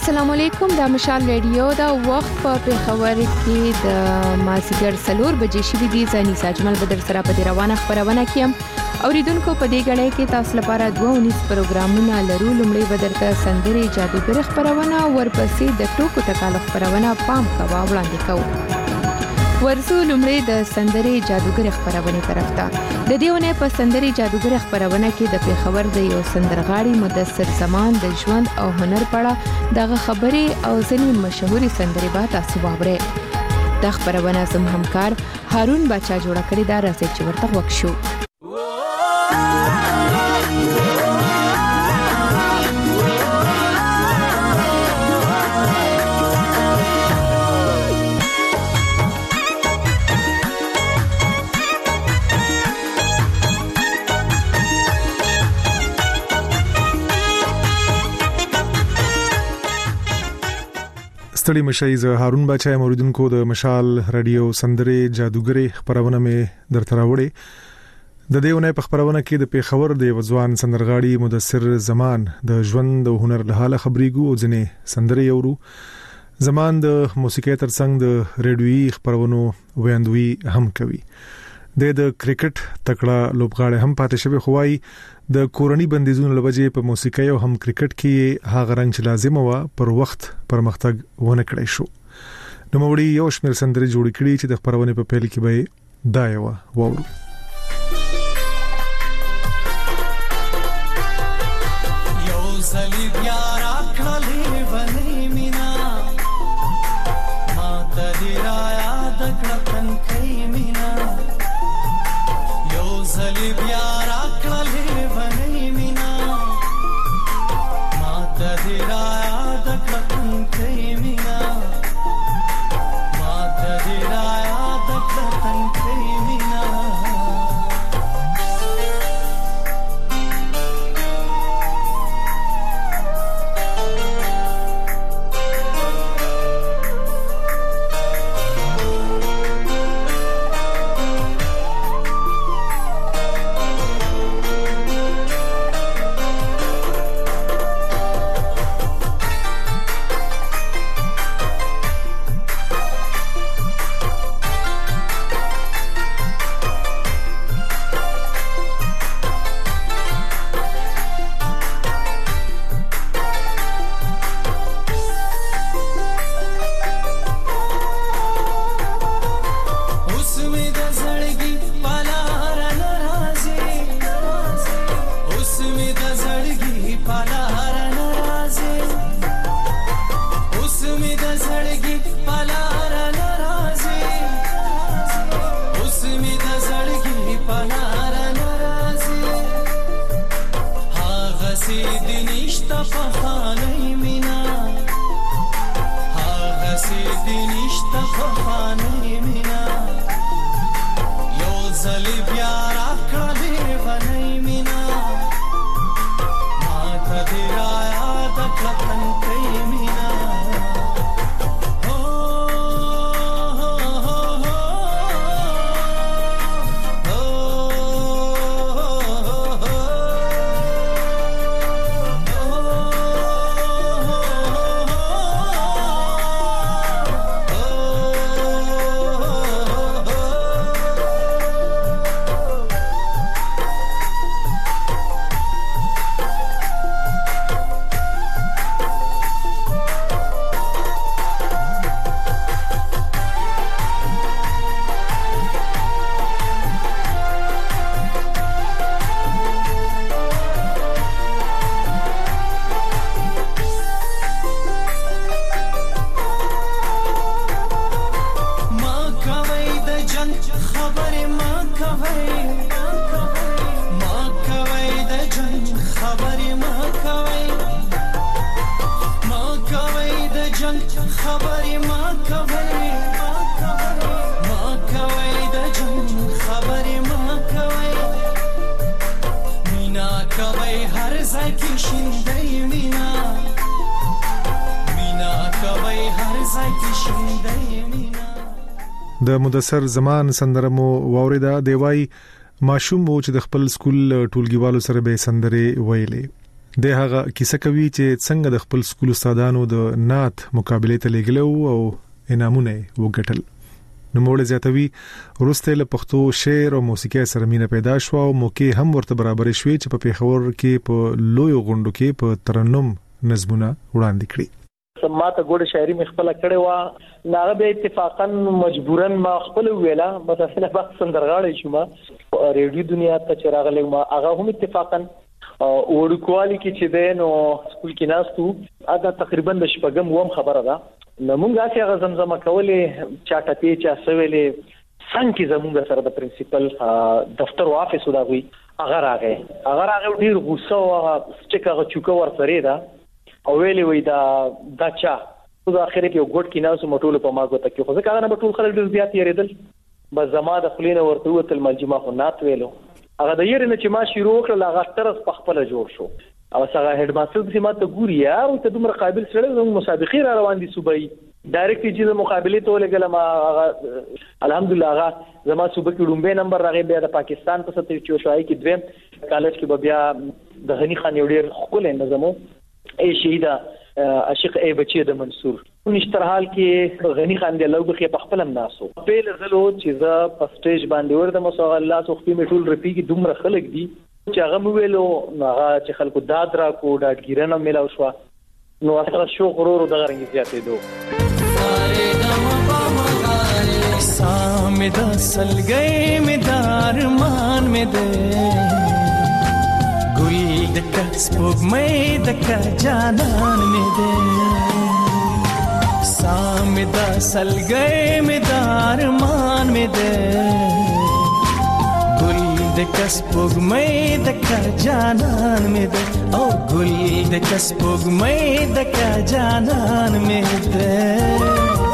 السلام علیکم د مشال ریډیو دا وخت په خبر کې د مازیګر 4 بجې شوې دي ځاني ساجمل بدر سره په روانه خبرونه کیم اوریدونکو په دې غړې کې تاسو لپاره 2 پروګرامونه لرو لومړی بدر ته سندري جادوګر خبرونه ورپسې د ټوکو ټکالو خبرونه پام کوا وړاندې کوو ورسو لومړی د سندري جادوګر خبرونه طرف ته د دیونه په سندري جادوګر خبرونه کې د پیښور د یو سندرغاړي مدثر زمان د ژوند او هنر په اړه دغه خبري او ځینې مشهوري سندري به تاسو واورئ د خبرونه زموږ همکار هارون بچا جوړ کړی دا راځي چې ورته وښیو ستړي مشي ز هارون بچا موریدونکو د مشال رادیو سندري جادوګري خبرونه مې درته راوړې د دیونه په خبرونه کې د پیښور د وځوان سندرغاړي مدثر زمان د ژوند او هنر له حاله خبريګو او ځنې سندري اورو زمان د موسیقي ترڅنګ د ریډیوي خبرونو ویاندوي هم کوي د کرکټ تکړه لوبغاړي هم پاتې شوی خوای د کورنۍ بندیزونو لوجې په موسیقي او هم کرکټ کې هغه رنګ چې لازم و پر وخت پرمختګ ونه کړی شو نو موږ یو شمېر سندري جوړ کړي چې د خبرونه په پیل کې به دایو وورو یو صلیب یار اکړلې ونی مینا ما ته را یاد کړتن کې مینا یو صلیب یار اکړلې ونی مینا ما ته را یاد کړتن کې مینا ما ته را یاد کړتن کې مینا د مدثر زمان سندرمو واوریدا دی وای ماشوم وو چې د خپل سکول ټولګیوالو سره به سندري ویلې د هغه کیسه کوي چې څنګه د خپل سکول استادانو د نعت مقابله ته لګلو او انعامونه وګټل. نو موږ زیاتوي ورسته له پښتو شعر او موسیقي سره مینه پیدا شو او موقع هم ورته برابر شوي چې په پیښور کې په لوی غونډو کې په ترنم نظمونه وړاندې کړي. سماته ګوډه شاعري مخبل کړي وا ناغه به اتفاقا مجبورا ما خپل ویلا بس اصله بس سندرغاړی شوم ریډیو دنیا ته چراغله ما هغه هم اتفاقا وړ کوالی کې چې دین او سکول کې ناستو ادا تقریبا د شپږم ووم خبره ده. نو مونږه چې هغه زمزمه کولې چاټه پیچا سویلې څنګه زموږ سره د پرنسپل دفتر او افیس وداوي هغه راغی ډیر غوسه او سټیکه چوکا ور سره ده او ویلې وای دا چا په اخر کې یو ګډ کې ناس مټول په ماګو ته کې خو ځکه نه بټول خلک ډیر زیات یریدل بس زما د خلینو ورته وتل ملجمه خو نات ویلو هغه د یری نه چې ما شروع کړل هغه ترس په خپل جوړ شو او څنګه هډ ماستر د سیمه ته ګوري او ته دومره قابل سره د مسابقې را روان دي صوبای ډایرکټ چې مقابله ته لګل ما الحمدلله هغه زما صوبه کې لومبه نمبر راغی بیا د پاکستان په 74 شای کې دویم کالج کې بیا د غنی خان یو ډیر خپل نظمو ای شهیدا عاشق ای بچی د منصور نشتر حال کې غنی خان دی لوګ کې په خپل ناسو په لزلو چې ز په سټیج باندې ورته مسو الله سو خپل میټول رپی کې دومره خلک دي چې هغه ویلو هغه چې خلکو داد را کو ډاډګیرنه ملاو شو نو اصلا شو غرور د غرنګ زیاتې دو سامد سلګي مدار مان مې ده ګل د کسب مې د جانان مې ده سامد سلګي مدار مان مې ده د کسبوګ مې د کا جانان مې ده او ګل د کسبوګ مې د کا جانان مې ده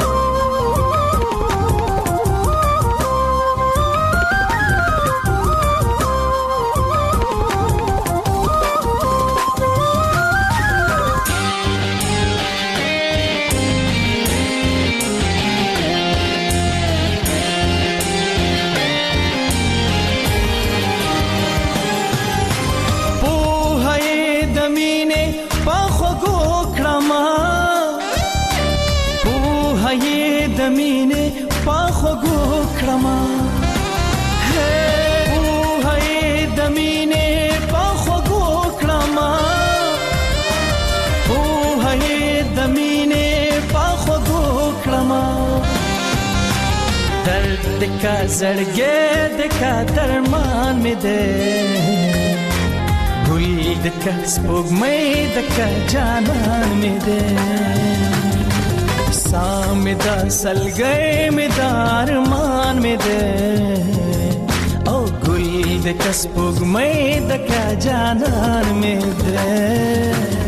مینه پاخو ګو کړما هه او هي د مینه پاخو ګو کړما او هي د مینه پاخو ګو کړما درد کا زړګې د کا درمان مې ده ګل د کا سپوږ مې د کا جانان مې ده سامدا سلګي مدار مان مې ده او ګل د کسبوګ مې د کا جانان مې ده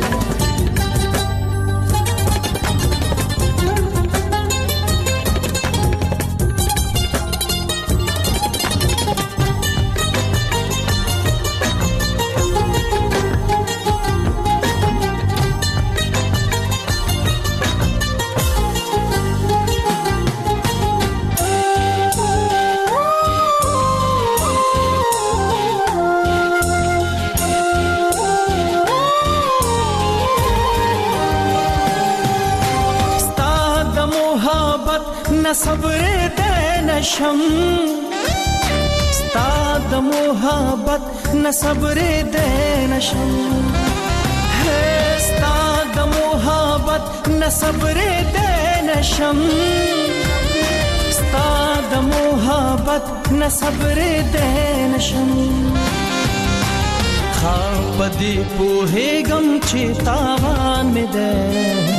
صبر دې نشم ستا د محبت نه صبر دې نشم ستا د محبت نه صبر دې نشم ستا د محبت نه صبر دې نشم خاپ دې په هیګم چې تاوان مې ده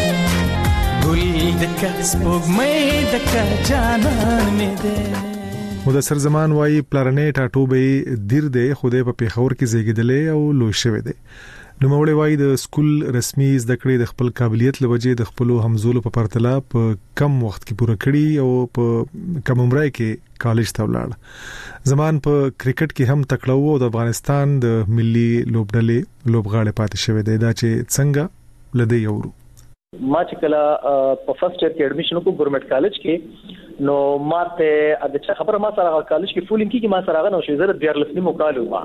مدثر زمان وايي پلارنې ټاټوبې دیر دی خوده په پیښور کې زیږیدلې او لوی شوی دی. نو مولوی وايي د سکول رسمي زده کړې د خپل قابلیت لوجې د خپل همزولو په پرتله په کم وخت کې پوره کړي او په کم عمر کې کالج ته ولاړ. زمان په کرکټ کې هم تکړه وو او د افغانستان د ملي لوبډلې لوبغاړي پاتې شوی دی. دا چې څنګه لدی یورو ما چې کله په فرست ایئر کې اډمیشن وکړ ګورنمنت کالج کې نو ماته د چا خبره ما سره کالج کې فولینګ کې ما سره غنو شو زره 14 نیمو کال و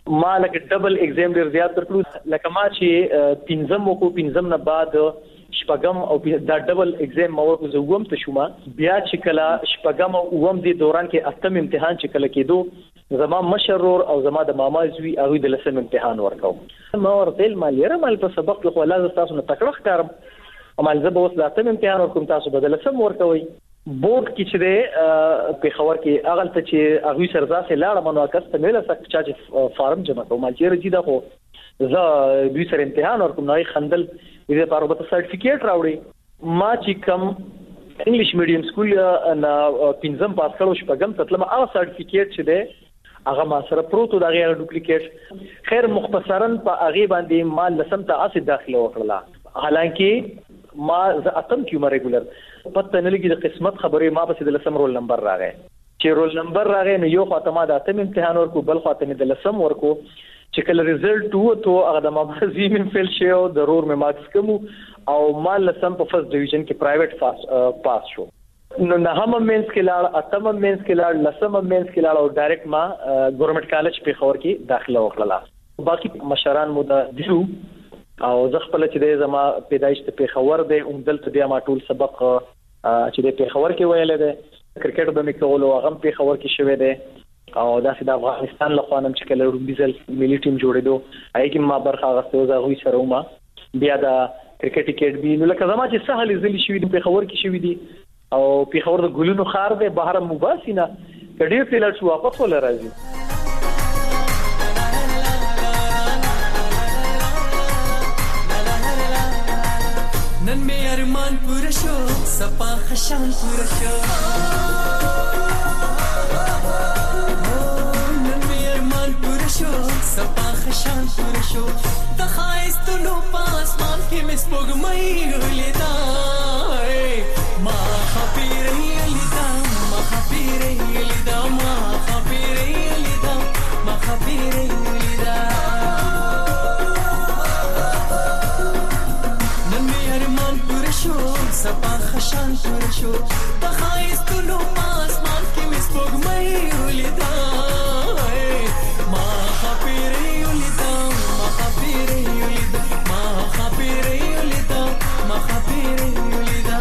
ما لکه ډبل ایگزام ډیر زیات درکړو لکه ما چې پنځم وکړو پنځم نه بعد شپږم او دا ډبل ایگزام ما ورکو زوم ته شوم بیا چې کله شپږم او اوم دی دوران کې اتم امتحان چې کله کېدو زما مشرور او زما د ماما زوی هغه د لسم امتحان ورکاو ما ورته مالیره مال په سبق خو لازم تاسو نه تکړه ښکارم مال زه به اوس د اتم امتحان ورکوم تاسو به د لسم ورکوي بورډ کې چې په خبر کې اغل ته چې هغه سرځه لاړه منو کسته مله سک چې فارم جمع کوم مال چې رجیدا خو زه دوی سره امتحان ورکوم نو خندل دې په اړه سرټیفیکیټ راوړي ما چې کوم انګلیش میډیم سکول نه پنځم پاس کړو شپږم تطلم هغه سرټیفیکیټ چې ده هغه ما سره پروتو دا غیر ډوپلیکیټ خیر مختصرا په هغه باندې ما لسم ته اسې داخله وکړه حالانکه ما ز اتم کیو ریګولر پته نه لګي د قسمت خبره ما په د لسم رول نمبر راغی چې رول نمبر راغی نو یو خاطر ما د اتم امتحان ورکو بل خاطر د لسم ورکو چې کله ریزلټ وو هغه د مامازي من فیل شو ضرور مې مارکس کوم او ما لسم په فرست ډیویژن کې پرایویټ پاس شو نو نه هم مینس کې لاړ اتم مینس کې لاړ لسم مینس کې لاړ او ډایرکټ ما ګورنمنت کالج په خور کې داخله وکړه باقي مشران مو د دیو او زه خپل چې د زما پیدایش ته په خور دی دلته بیا ما ټول سبق چې د په خور کې ویل دی کرکټ به مې کولو هغه په خور کې شوې دی او داسې د افغانستان له خوانم چې کله رومبیزل ملي ټیم جوړېدو هغه کې ما برخه غوښتو زه غوي سره ومه بیا د کرکټ اکیډمي نو لکه زما چې سهل زلي شوې دی په خور کې شوې دی او په خور د ګلونو خار دی بهر مباسینه کډیر تل شو واپس ولا راځي نن می ارمان پورا شو سپا خشان پورا شو نن می ارمان پورا شو سپا خشان پورا شو د خایستونو پاسمان کې مې سپوږمۍ ولیدا ما خپيرې لیدا ما خپيرې لیدا ما خپيرې لیدا ما خپيرې لیدا سپا خشان پورا شو د خایستونو پاسمان کې مې سپوږمۍ ولیدا ما خپيرې ولیدا ما خپيرې ولیدا ما خپيرې ولیدا ما خپيرې ولیدا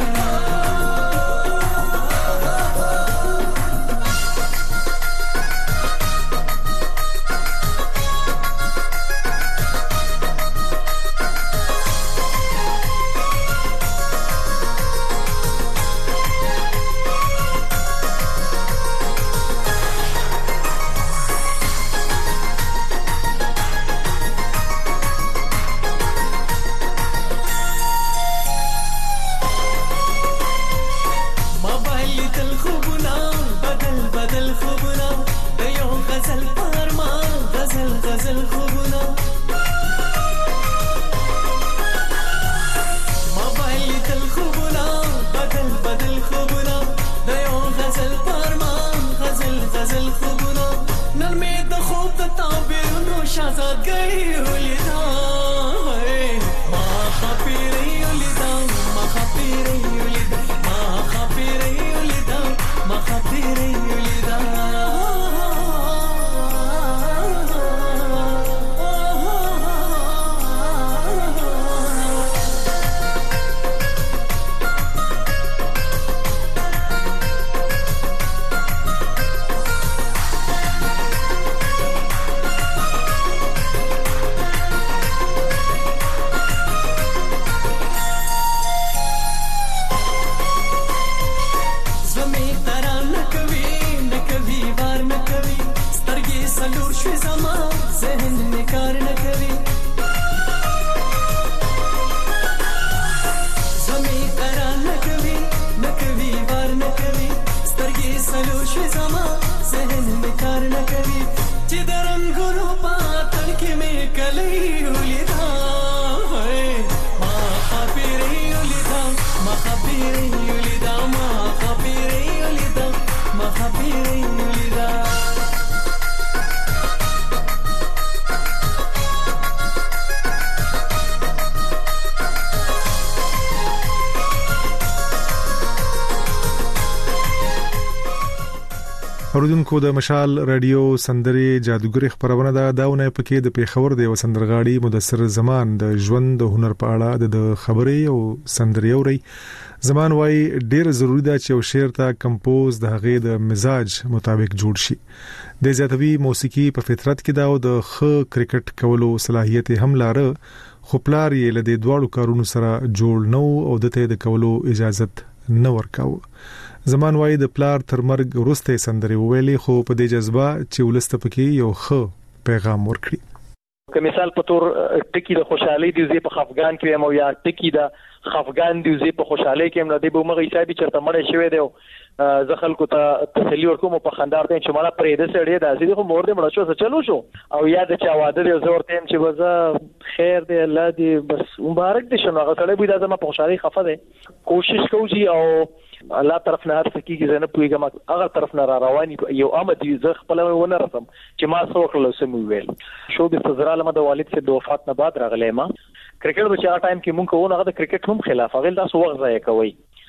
اوریدونکو د مشال رادیو سندري جادوګری خبرونه داونه پکې د پیښور د وسندرغاړي مدثر زمان د ژوند د هنر په اړه د خبري او سندري اوري. زمان وايي ډیر ضروری ده چې یو شعر ته کمپوز د هغې د مزاج مطابق جوړ شي. د زیاتوي موسیقي په فطرت کې دا او د خ کرکټ کولو صلاحیت هم لاره، خو پلار یې له دې دواړو کارونو سره جوړ نو او دته د کولو اجازه نه ورکاو. زمان وايي د پلار تر مرګ وروسته سندري ویلي، خو په دې جذبه چې ولسته پکې یو ښه پیغام ورکړي. که مثال په تور ټکی د خوشحالي دی زی په خفګان کې مو یا ټکی د خفګان دی زی په خوشحالي کې هم د به مغه حسابي چرته مړ شوی دی زه خلکو ته تسلی ورکوم په خندار دي چې مالا پرې د سړی د ازي خو مور دې مړ شو څه چلو شو او یاد چې واده دی زه ورته هم چې وزه خیر دی الله دې بس مبارک دي شنو هغه سړی به د زما په خوشحالي خفه دی کوشش کوي او الله طرف نه هر څه کیږي زنه پويګم هغه طرف نه را رواني یو امد زه خپل ونه رسم چې ما څو کړل سم ویل شو به سزرا لمه د والد سے د وفات نه بعد راغلی ما کرکټ په چا ټایم کې مونږ کوو هغه د کرکټ هم خلاف هغه تاسو وخت ضایع کوي.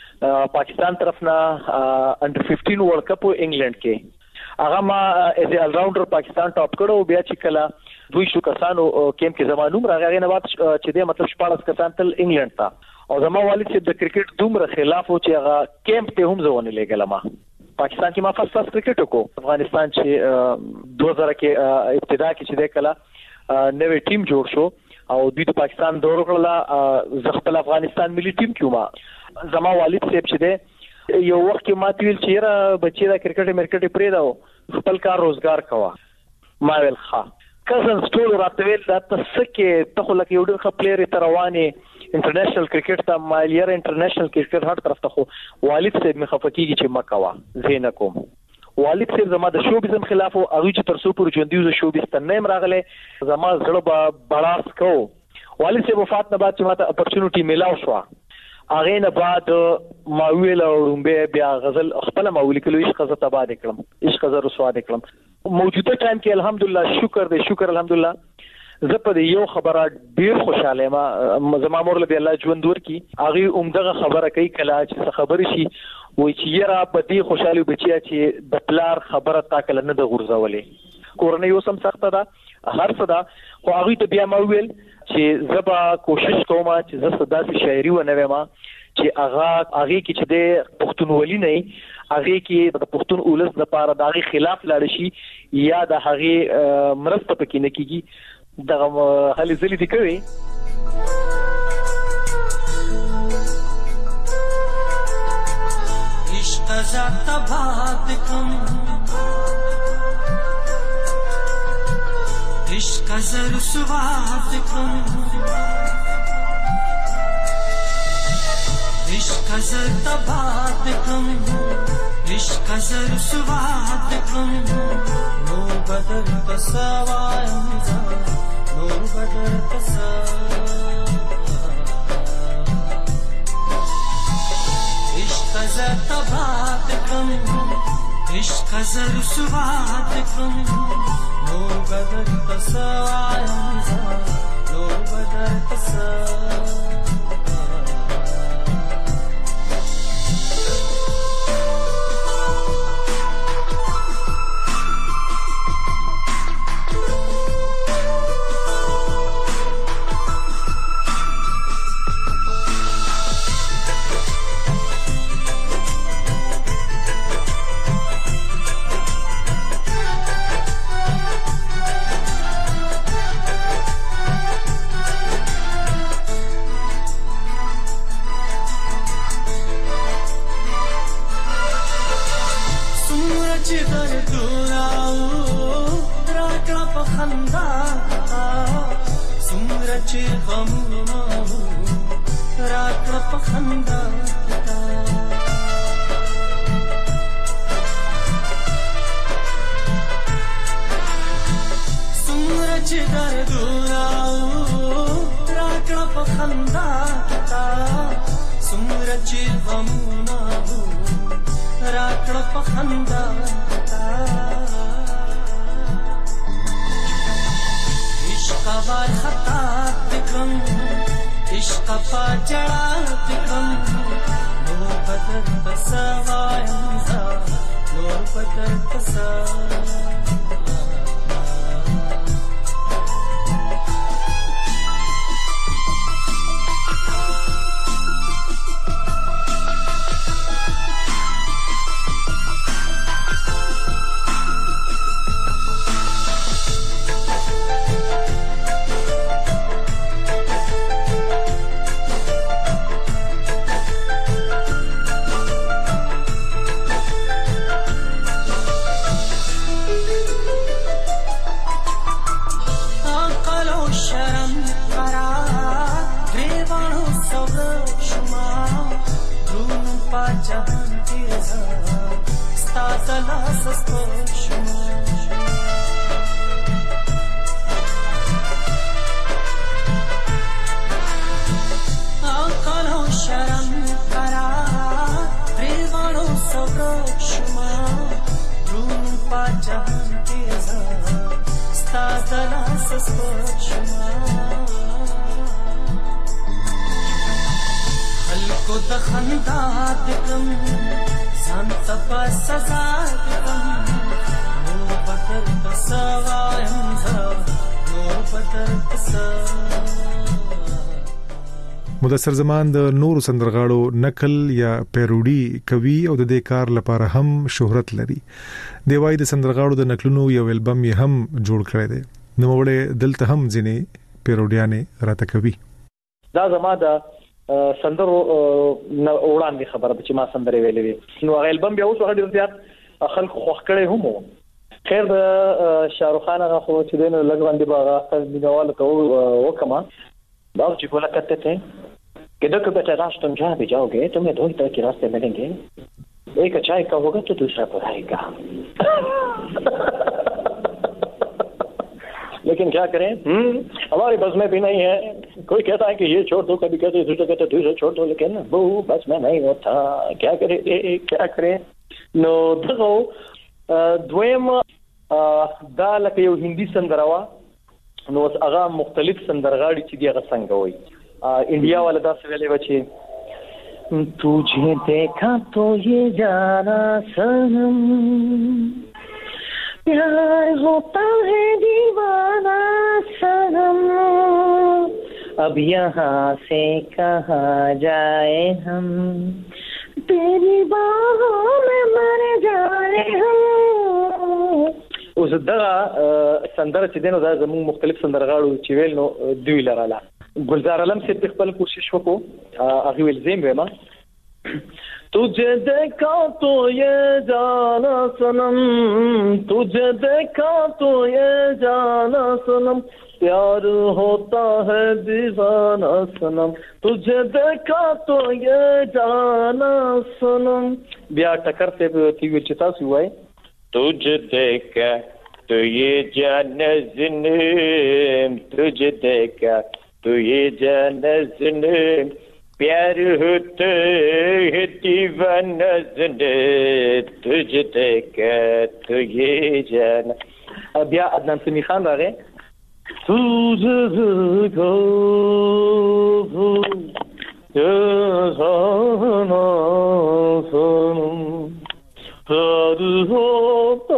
پاکستان طرف نه انډر 15 ورلد کپ انګلند کې هغه ما از ال راونډر پاکستان ټاپ کړو بیا چې کله دوی شو کسانو کیم کې زمانوم راغی نه بعد چې د مطلب 14 کسان تل انګلند ته او زما والد چې د کرکټ دومره خلاف او چې هغه کیمپ ته هم ځونه لګل ما پاکستان کې ما فرست کرکټ وکړو. افغانستان چې 2000 کې ابتدا کې چې د کله نوې ټیم جوړ شو او دوی د پاکستان دور کړل زخپل افغانستان ملي ټیم کې ما زما والد صاحب چې د یو وخت کې ما تیل چیرې بچی دا کرکټ مرکټ پرې دا خپل کار روزګار کوا ما ویل ښه کزن سټول راتویل دا تسکه ته خو لکه یو ډېر ښه پلیئر ته رواني انټرنیشنل کرکټ ته مالیر انټرنیشنل کرکټ هر طرف ته خو والد صاحب می خفقېږي چې مکوا زین کوم والد صاحب زما د شوبیزم خلاف او هغه چې تر څو پر ژوندۍ د شوبیز ته نیم راغله زما زړه به بلاس کو. والد صاحب وفات نه بعد چې ماته اپورچونټی میلاو شو هغه نه بعد ما ویل رومبه بیا غزل خپل ما ولیکلو عشق غزه تبا د کړم عشق غزه رسوا د کړم موجوده ټایم کې الحمدلله شکر الحمدلله زه په یو خبره ډیر خوشاله ما زما مور له الله ژوند ورکی هغه عمدغه خبره کوي کله چې خبر شي وای چې یرا په دې خوشاله بچیا چې د پلار خبره تا کله نه د غورځولې کورنۍ اوسم سخته ده هر څه ده خو هغه ته بیا ما ویل چې زبا کوشش کوم چې زه صداسي شاعري و نه وم چې هغه کې چې د پښتونولي نه هغه کې د پښتون اولس لپاره د هغه خلاف لاړ شي یا د هغه مرسته پکې نه کیږي دغه هلي ځلې دي کوي. عشق ذات باد کم عشق زر سواد کم عشق زر باد کم عشق زر سواد کم نو بدل تسوایم نور بدل تسوایم عشق زر تباد کم عشق زر سواد کم نور بدل تسوایم نور بدل تسوایم نور بدل تسوایم نور بدل تسوایم دلاس سپک شما آقا و شرم قرار ریوانو سبرک شما درون پا جهان تیزا ستا دلاس سپک شما خلقو دخندا دکم سانتا پا سزا دکم نور بطر تسوایم زا نور بطر تسوایم. مدثر زمان د نورو سندرغاړو نقل یا پیروډي کوي او د دې کار لپاره هم شهرت لري. دی وايي د سندرغاړو د نقلونو یو البم یې هم جوړ کړی دی. نو وړه دلته هم ځینې پیروډیانې راته کوي. دا زما د سندرو وړاندې خبره چې ما سندرې ویلې وي. نو هغه البم بیا اوس هغه ډیر زیات خلک خوښ کړي هم خیر د شاهرخ خان هغه خو چې دینه لګ باندې باغ خپل مینوال ته وکما बाबू जी बोला करते थे कि देखो बेटा रात तुम जहाँ भी जाओगे तुम्हें दो ही तरह के रास्ते मिलेंगे, एक अच्छाई का होगा तो दूसरा बुराई का. लेकिन क्या करें, हमारे बस में भी नहीं है. कोई कहता है कि ये छोड़ दो, कभी कहते दूसरा कहते दूसरा छोड़ दो, लेकिन वो बस में नहीं होता. क्या करें क्या करें. नो दغه دویم دا لکه یو هندي سندروا نو هغه مختلف سندرغاړي چې دی هغه څنګه وای انډیا والا دا څه ویلې و چې तुझे देखा तो ये जाना सनम प्यार होता है दीवाना सनम अब यहाँ से कहाँ जाए हम तेरी बाहों में मर जाए हम. اوس دا سندره چې دینو دا زموږ مختلف سندرغاړو چې ویل نو دوی لراله. گلزار علم سے خپل کوشش وکړو هغه ویل زم ما तुझे देखा तो ये जाना सनम तुझे देखा तो ये जाना सनम प्यार होता है दीवाना सनम तुझे देखा तो ये जाना सनम. بیا ټکر ته تیو چې تاسو وای तुझे देखा तो ये जाना सनम तुझे देखा तो ये जाना सनम प्यार होता है दीवाना सनम तुझे देखा तो ये जाना. بیا عدنان سمی خان راغی तुझे देखा ये जाना सनम प्यार होता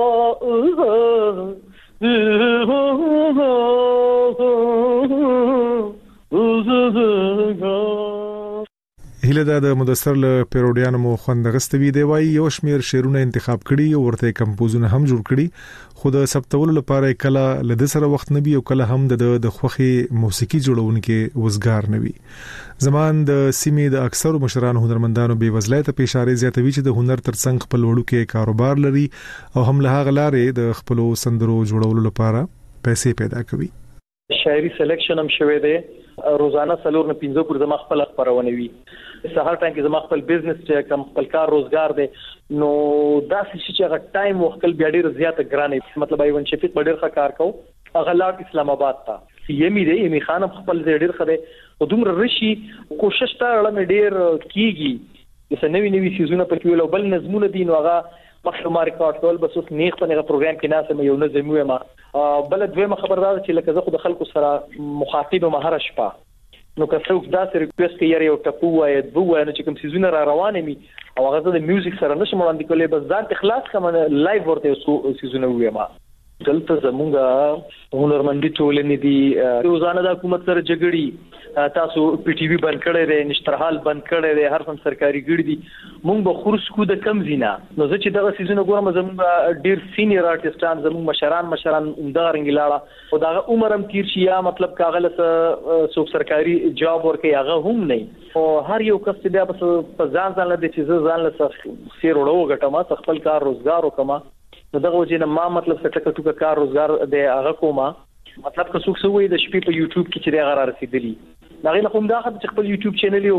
هله دا د مدثر له پیروډیانو مو خوند غستوي دی وای یو شمیر شعرونه انتخاب کړي او ورته کمپوزونه هم جوړ کړي. خو د ثبتولو لپاره کله لد سره وخت نه بي او کله هم د خوخي موسیقي جوړونکو وزګار نه وي. زمان د سیمې د اکثرو مشرانو هنرمندانو بې وزلۍ ته اشاره زیاتوي چې د هنر ترڅنګ خپل وړو کې کاروبار لري او هم له هغه لارې د خپل سندرو جوړولو لپاره پیسې پیدا کوي. شاعري سلیکشن هم شوی دی. روزانه سلور نه 15 پر زما خپل خبرونه وي. سهار ټایم کې زما خپل بزنس چې کم خپل کار روزګار دی نو دا چې هغه ټایم وخت بیا ډیر زیاته ګرانه مطلب ایون شفیق ډیر ښه کار کو هغه لاړ اسلام آباد ته یمي دی یمي خانم خپل ډیر خده او دومره رشي کوشش تا لړم ډیر کیږي چې نوې نوې سيزونه په کې ول بل نظمونه دي نو هغه مخه ما ریکارډ کول بس اوس نیغ په هغه پروګرام کې ناسم یو نظم وې ما بل دویمه خبردار چې لکه زه خو د خلکو سره مخاطب مهاره شپه نو که څوک دا سره ریکوست کوي یو ټپو وای دوه نو چې کوم سيزونه را روانه می او هغه د میوزیک سره نشم وړاندې کولای بس ځان اخلاص کوم لایو ورته سيزونه وې ما دلته زمونږه هنرمندي ټولنې دي روزانه د حکومت سره جګړې تاسو پی ټي وی بند کړی دی نشترحال بند کړی دی هر څوم سرکاري ګړي دي مونږ به خورس کو د کم زینا نو زه چې دغه سيزونه ګورم زمونږ ډیر سینیئر آرټیستان زمونږ مشران عمدارنګ لاړه او دا عمرم تیر شي یا مطلب کاغله څوک سرکاري جاب ورکي هغه هم نه او هر یو کس چې بیا په ځان له دې چې ځان له سیر وړو غټما خپل کار روزګار وکما نو دغه وجه نه ما مطلب څه ټکه کار روزګار دی هغه کومه مطلب که څوک سوي د شپې په یوټیوب کې چې هغه را رسیدلی دا غي له کوم دا چې خپل یوټیوب چینل یو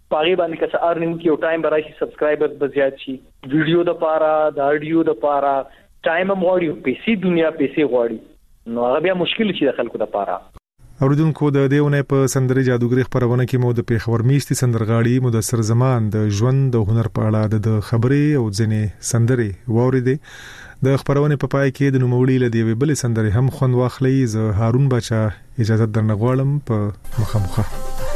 پاغي باندې که څه ارنینګ کې او ټایم براشي سبسکرایبرز به زیات شي ویډیو د پاره د اډیو د پاره ټایم هم غواړي پیسې دنیا پیسې غواړي نو هغه بیا مشکل شي د خلکو د پاره اوریدونکو د دیونه په سندري جادوګری خبرونه کې مو د پیښور میشتي سندرغاړي مدثر زمان د ژوند د هنر په اړه د خبرې او ځنې سندري ووریدي د خبرونه په پای کې د نوموړي له دی بل سندري هم خوند واخلي ز هارون بچا اجازه درنغواړم په مخامخه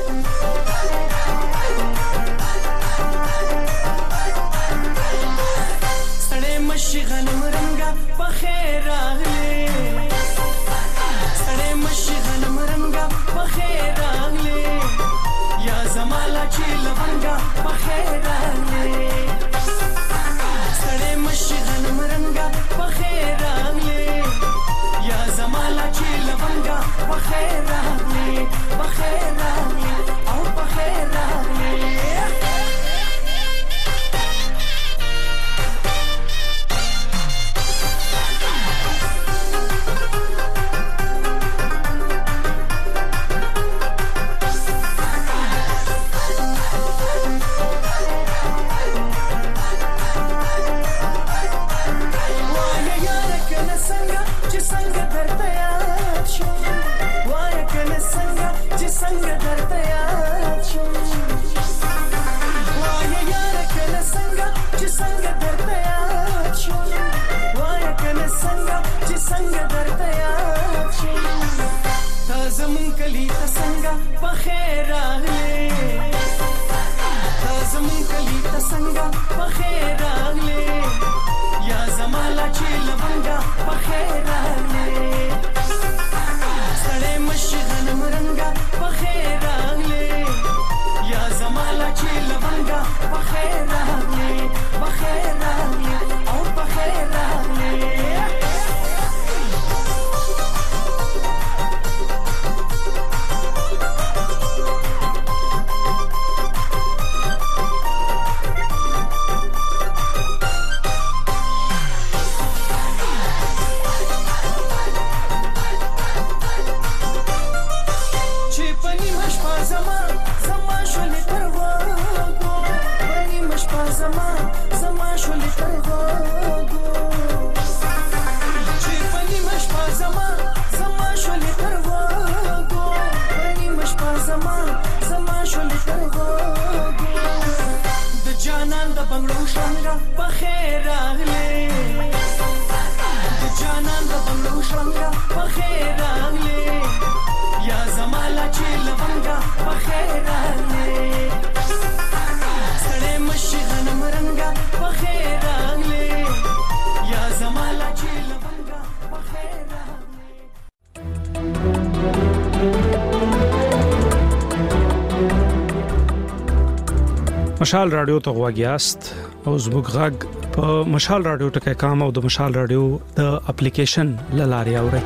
مشال رادیو ته غواګیاست او زموږ غږ په مشال رادیو ټکي کام او د مشال رادیو د اپلیکیشن لاري اوري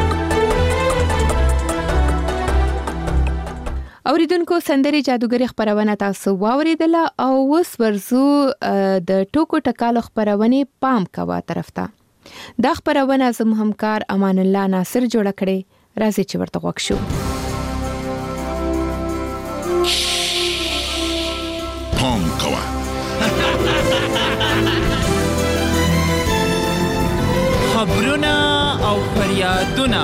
اوریدونکو سندري جادوګری خبرونه تاسو واوریدله او وس ورزو د ټوکو ټکالو خبرونه پام کوا طرف ته دا خبرونه زم همکار امان الله ناصر جوړ کړي راځي چې ورته وښیو پام کوا خبرونه او فریادونه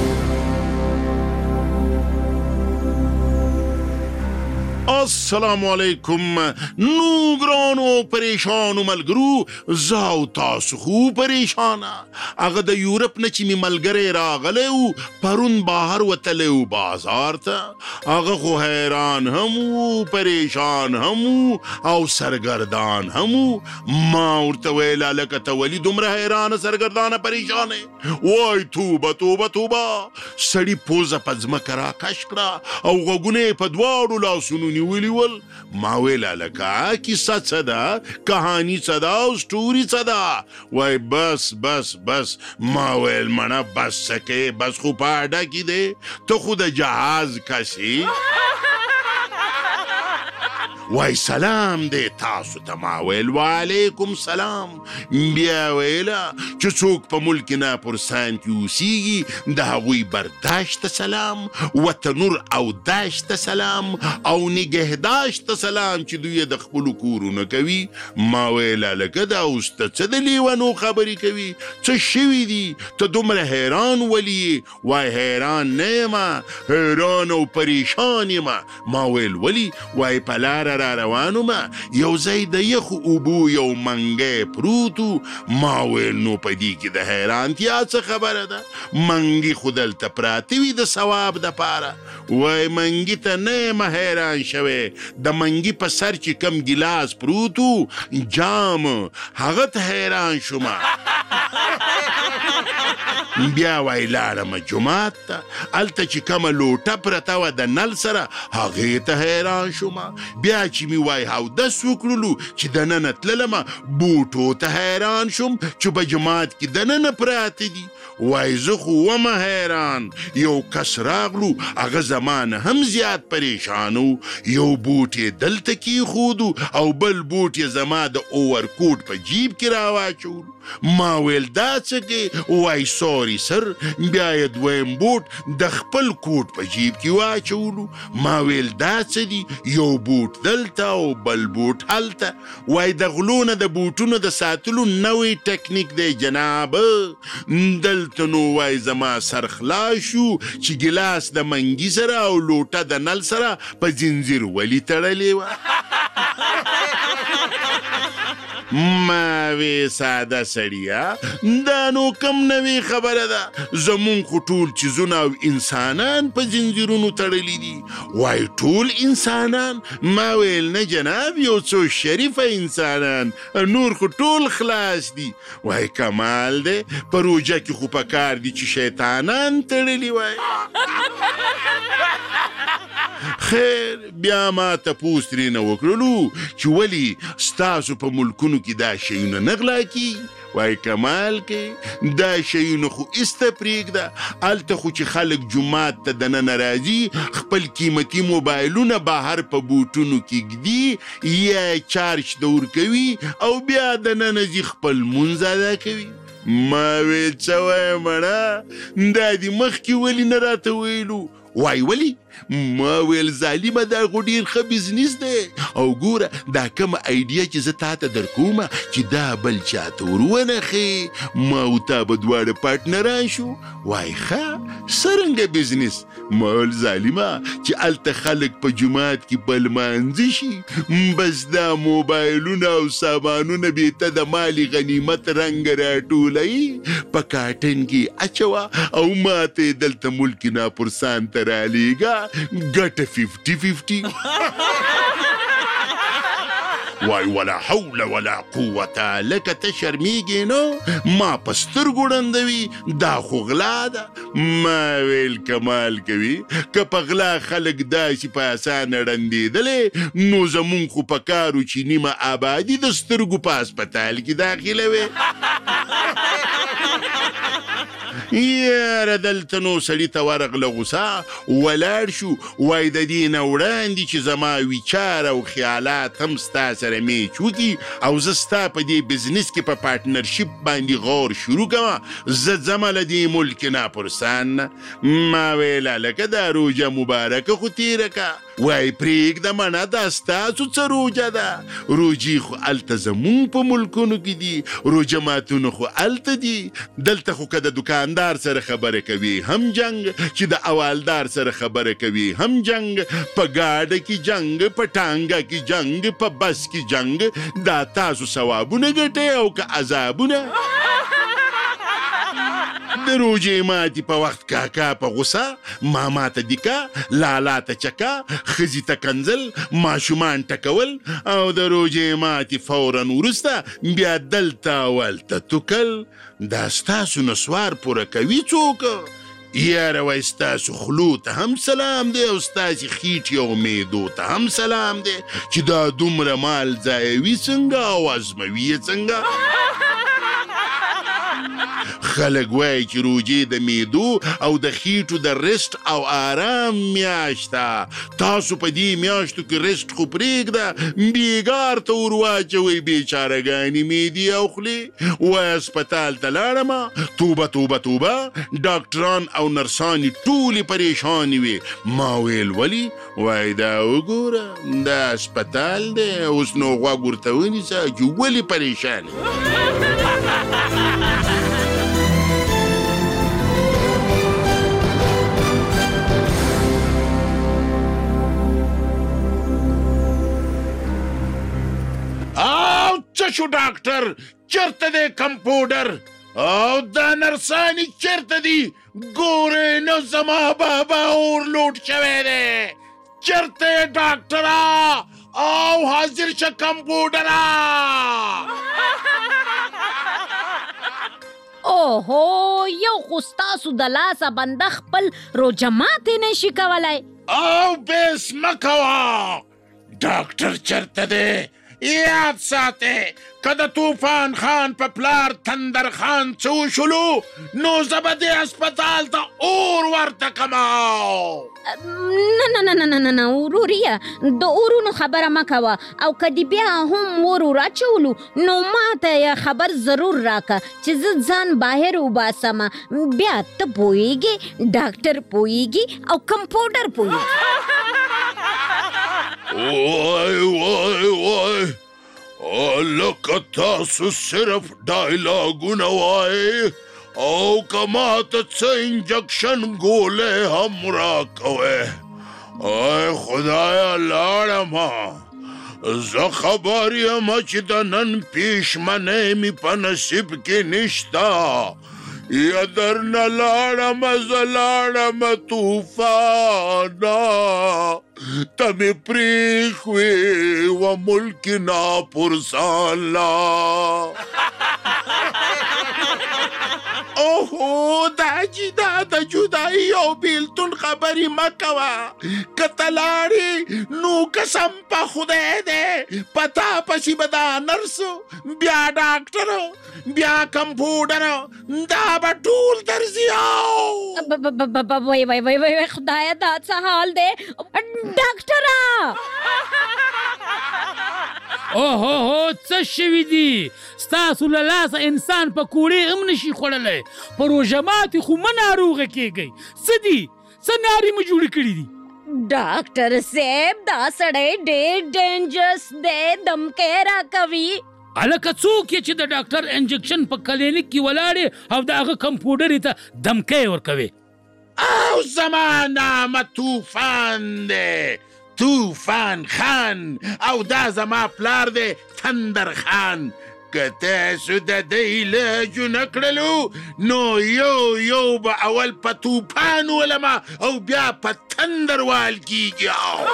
السلام علیکم نو ګرانو پریشانو ملګرو زاو تاسو خو پریشانه هغه د یورپ نه چې می ملګری راغلی او پرون بهر وتلی او بازار ته هغه خو حیران هم پریشان هم او سرګردان هم ما ورته ویل لکه ته ولې دومره حیرانه سرګردانه پریشانه وای توبه توبه توبه سړي پوزه په ځمکه راکش کړه او غوږونه په دواړو لاسونو نیولي ول ما ویل لکه کیسه څه ده کهانی څه ده او سټوري څه ده وای بس بس بس ما ویل مړه بس سکه بس خو په اډه کې دی ته خو د جهاز کسي وای سلام دی تاسو ته ما ویل وعلیکم سلام. بیا ویله چې څوک په ملک ناپرسان کې اوسیږي د هغوی برداشت ته سلام، وطنور او داشت ته سلام او نگهداشت ته سلام چې دوی د خپلو کورونه کوي. ما ویل هلکه دا اوس ته څه د لیونو خبرې کوي؟ څه شوي دي؟ ته دومره حیران ولي یې؟ وای حیران نه یمه، حیران او پریشان یمه. ما ویل ولي؟ وای په لاره را روانو ما یو ځای د یخو اوبو یو منګی پروتو. ما ویل نو په دې کې د حیرانتیا څه خبره ده؟ منګي خو دلته پراته وي د ثواب دپاره. وای منګي ته نه یم حیران شوی، د منګي په سر چې کم ګیلاس پروتو جام هغه ته حیران شومه. بیا وای لاړم جومات ته، هلته چې کومه لوټه پرته وه د نل سره هغې ته حیران شومه. بیا چې مې وای اودس وکړلو چې دننه تللمه بوټو ته حیران شوم چې په جومات کې دننه پراته دي. وای زه خو ومه حیران. یو کس راغلو هغه زمانه هم زیات پریشان و. یو بوټ یې دلته کېښودو او بل بوټ یې زما د اوورکوټ په جیب کې راواچولو. ما ویل دا څه کې؟ وای سوري سر. بیا یې دویم بوټ د خپل کوټ په جیب کې واچولو. ما ویل دا څه دي؟ یو بوټ دلته او بل بوټ هلته. وای د غلونه د بوټونو د ساتلو نوی ټکنیک دی جناب. دلته نو وای زما سر خلاص شو چې ګیلاس د منګي سره او لوټه د نل سره په زنځیر ولي تړلې وه. ما وی ساده سړیه دا نو کم نوی خبره ده، زمون خو ټول چیزونه او انسانان په زنځیرونو تړلی دي. وای ټول انسانان؟ ما ویل نه جناب، یو څو شریفه انسانان، نور خو ټول خلاص دي. وای کمال دی، په روژه کې خو په کار دي چې شیطانان تړلی وای. خیر بیا ما تپوس ترېنه وکړلو چې ولې ستاسو په ملکونو کې دا شیونه نه غلا کېږي؟ وای کمال کې دا شیونه خو ایسته پرېږده، هلته خو چې خلک جومات ته دننه راځي خپل قیمتي موبایلونه بهر په بوټونو کې ږدي یا چارج ته ورکوي او بیا دننه ځي خپل لمونځ ادا کوي. ما ویل څه وایم مړه، دا دې مخکې ولې نه راته ویلو؟ وای ولی؟ ما ویل ظالمه دا خو ډېر ښه بزنس دی او ګوره دا کومه ایډیا چې زه تا ته در کومه چې دا بل چاته ور ونښې، ما او تا به دواړه پارټنران شو. وای ښه څرنګه بزنس؟ ما ویل ظالمه چې هلته خلک په جومات کې په لمانځه شي، بس دا موبایلونه او سامانونه بېته د مال غنیمت رنګ راټولوي په کاټن کې اچوه او ما ته یې دلته ملک ناپرسان ته رالیږه ګټه 50-50. وای ولا حول ولا قوة، لکه ته شرمیږې نو ما په سترګو ړندوي، دا خو غلا ده. ما ویل کمال کوي، که په غلا خلک داسې په اسانه ړندېدلی نو زمونږ خو په کارو چې نیمه آبادي د سترګو په هسپتال کې داخلوي. یاره دلته نو سړي ته ورغله غوسه، ولاړ شو. وای د دې نه وړاندې چې زما ویچار او خیالات هم ستا سره میچ وکړي او زه ستا په دې بزنس کې په پارټنرشپ باندې غور شروع کومه، زه ځمه له دې ملک ناپرسان نه. ما ویل هلکه دا روژه مبارکه خو تېره که. وای پرېږده منه، دا ستاسو څه روژه ده؟ روژې خو هلته زمونږ په ملکونو کې دي، روژه ماتونه خو هلته دي. دلته خو که د دکاندار سره خبره کوي هم جنگ، چې د اوالدار سره خبره کوي هم جنگ، په گاډه کې جنگ، په ټانګه کې جنگ، په بس کې جنگ. دا تاسو ثوابونه ګټئ او که عذابونه. د روژې ماتي په وخت کاکا په غوسه، ماما ته دیکا، لالا ته چکا، ښځې ته کنځل، ماشومان ټکول او د روژې ماتي فورا وروسته بیا دلته ولته توکل. دا ستاسو نسوار پوره کوي څوک؟ یاره وای ستاسو خلو ته هم سلام دی او ستاسې خیټې او معدو ته هم سلام دی چې دا دومره مال ضایعوي څنګه او ازموي یې څنګه. خلک وایي چې روجې د معدو او د خېټو د ریسټ او آرام میاشت ده. تاسو په دې میاشتو کې ریسټ خو پرېږده، بېګار ته ور واچوئ بېچارهګانې معدې او خولې. وایي هسپتال ته لاړمه، توبه توبه توبه، ډاکټران او نرسانې ټولې پریشانې وې. ما ویل ولې؟ وایي دا وګوره دا هسپتال دی، اوس نو غوږ ورته ونیسه چې ولې پریشان او څه شو ډاکټر؟ چېرته دی کمپاوډر او دا نرسانې چېرته دي؟ ګورې نو زما بابا اورلوډ شوی دی. چېرته یې ډاکټره او حاضر شه کمپاوډره. اوهو یو خو ستاسو د لاسه بنده خپل روژه ماتې نشي کولی. او بیس مه کوه، ډاکټر چېرته دی؟ یاد ساتئ که د طوفان خان په پلار تندر خان څه وشولو نو زه به دې هسپتال ته اور ورته کمه. نه وروریه د اورونو خبره مه کوه، او که دې بیا هم اور راچولو نو ما ته خبر ضرور راکه چې زه ځان بهر وباسمه. بیا ته پوهیږې، ډاکټر پوهیږي او کمپاوډر پوهیږي. وای لکه تاسو صرف ډایلاګونه وایئ او که ماته څه انجکشن ګولۍ هم راکوئ. ای خدایه لاړمه، زه خبر یم چې د نن پیشمنۍ مې په نصیب کې نشته. یا درنه لاړمه زه لاړمه طوفانه، ته مې پرېښوې و ملک ناپرسان لا. اوهو دا د جدایي او بیلتون خبرې مه کوه. که ته لاړې نو قسم په خدای دی په تا پسې به دا نرس بیا ډاکټر بیا کمپاوډر دا به ټول درځي. وای خدایه دا څه حال دی ډاکټره؟ اوهو څه شوي دي؟ ستاسو له لاسه انسان پکوړې هم نشي خوړلی. په روژه ماتې خو مه ناروغه کېږئ. څه دي؟ څه نارې مو جوړې کړي دي؟ ډاکټر صاحب دا سړی ډېر ډینجرس دی، دمکې راکوي. هلکه څوک یې چې د ډاکټر انجکشن په کلینیک کې ولاړې او د هغه کمپاوډرې ته دمکۍ ورکوي؟ او زما نامه طوفان دی، طوفان خان، او دا زما پلار دی تندر خان. که تاسو د دی لاجو نه کړلو نو یو به اول په طوفان ولمه او بیا په تندر وال کیږي.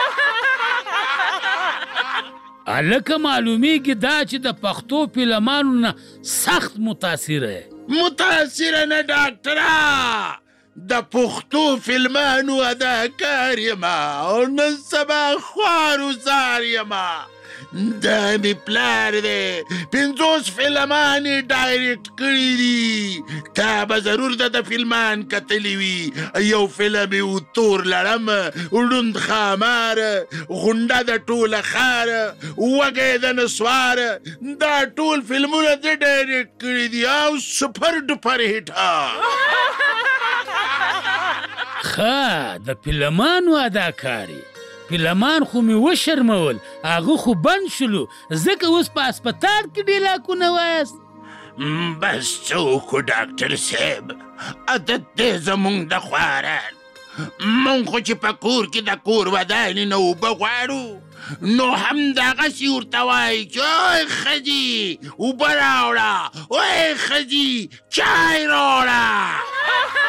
هلکه معلومیږي دا چې د پښتو فلمانو نه سخت متاثره. متاثره نه ډاکټره، د پښتو فلمانو اداکار یما او نن سبا خوار وزار یما. دا مې پلار دی 50 فلمان یې ډایرکټ کړي دي. تا به ضرور د فلمان کتلی وي. یو فلم یې و تور لړم، ړوند ښامار، غونډه د ټوله ښار، وږی د نسوار. دا ټول فلمونه دې ډایرکټ کړي دي او سپر ډوپر هټ. ښه د فلمانو اداکاري، فلمان خو مې وشرمول، هغه خو بند شلو، ځکه اوس په هسپتال کې ډیلاکونه وایاست. بس څه وکړو ډاکټر صاحب، عادت دی زموږ د خواران. مونږ خو چې په کور کې د کور ودانې نه اوبه غواړو نو همدغسې ورته وایي چې اوی ښځې اوبه راوړه، اوی ښځې چای راوړه.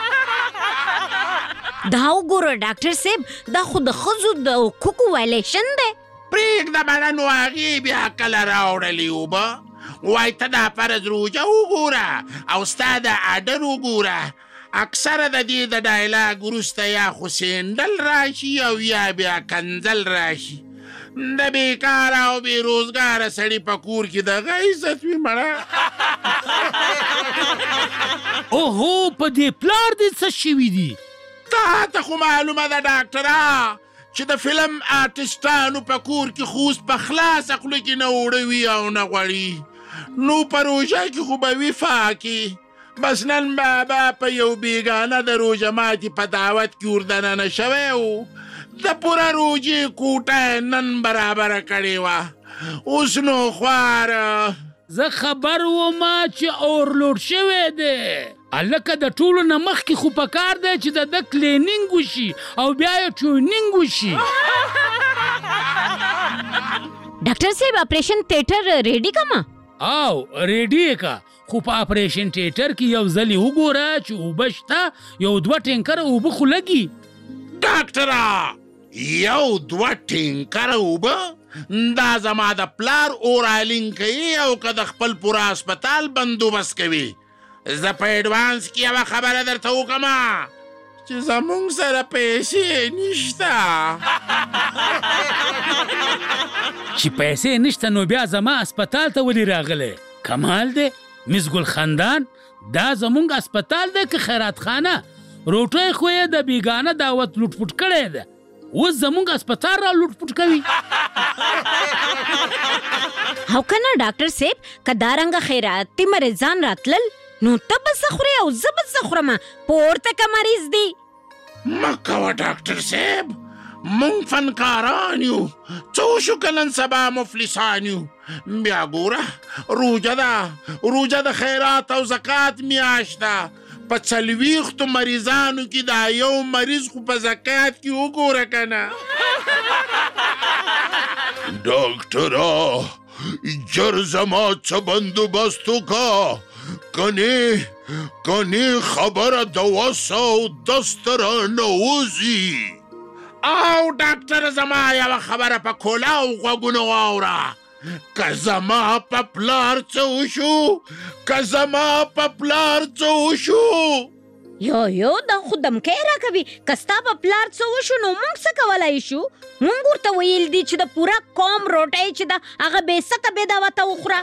دا وګوره ډاکټر صاحب دا خو د ښځو د حقوقو وایلیشن دی. پرېږده مړه نو هغې بیا کله راوړلې اوبه. وایي ته دا فرض روژه وګوره او ستا د اډر وګوره. اکثره د دې د ډایلاګ وروسته یا خو سینډل راشي او یا بیا کنځل راشي. د بیکاره او بېروزګاره سړي په کور کې دغه عزت وي مړه. اوهو په دې پلار دې څه شوي دي؟ تا ته خو معلومه ده ډاکټره چې د فلم آرټسټانو په کور کې خو اوس په خلاصه خوله کې نه اوړه وي او نه غوړي، نو په روژه کې خو به وي فاکې. بس نن بابا په یو بیګانه د روژه ماتي په دعوت کې وردننه شوی و، د پوره روژې کوټه نن برابره کړې وه. اوس نو خواره زه خبر وم چې اورلوډ شوی دی. هلکه د ټولو نه مخکې خو په کار دی چې د کلینینګ وشي او بیا یې ټیونینګ وشي. ډاکټر صاحب اپریشن تیټر ریډي کما؟ او ریډي کا، خو په اپریشن تیټر کې یو ځلې وګوره چې اوبه شته، یو 2 ټینکره اوبه خو لګي. ډاکټره یو 2 ټینکره اوبه؟ دا زما د پلار اورالینګ کوي او که د خپل پوره هسپتال بندوبست کوي. زه په ایډوانس کې یوه خبره درته وکړم چې زمونږ سره پیسې نشته. چې پیسې نشته نو بیا زما هسپتال ته ولې راغلی؟ کمال دی مس ګل خندان، دا زمونږ هسپتال دی که خیرات خانه؟ روټۍ خو یې د بیګانه دعوت لوټ پوټ کړی ده، اوس زمونږ هسپتال را لوټ پوټ کوي. او کنه ډاکټر صاحب که دارنګه خیراتي مریضان راتلل نو ته به څه خورې او زه به څه خورم؟ پورته که مریض دی. مه کوه ډاکټر صاحب، مونږ فنکاران یو، څه وشو که نن سبا مفلسان یو. بیا ګوره روژه د خیرات او زکات میاشت ده، په 40 مریضانو کې دا یو مریض خو په زکات کې وګوره که نه. ډاکټره جر زما څه بندوبست وکړه، کنې خبره د وس او دست را نه وځي. او ډاکټر زما یوه خبره په کولاو غوږونو واوره، که زما په پلار څه وشو یو دا خو دمکی راکوي. که ستا په پلار څه وشو نو موږ څه کولی شو؟ موږ ورته ویل دي چې د پوره قوم روټۍ چې ده هغه بېسکه بې دعوته وخوره.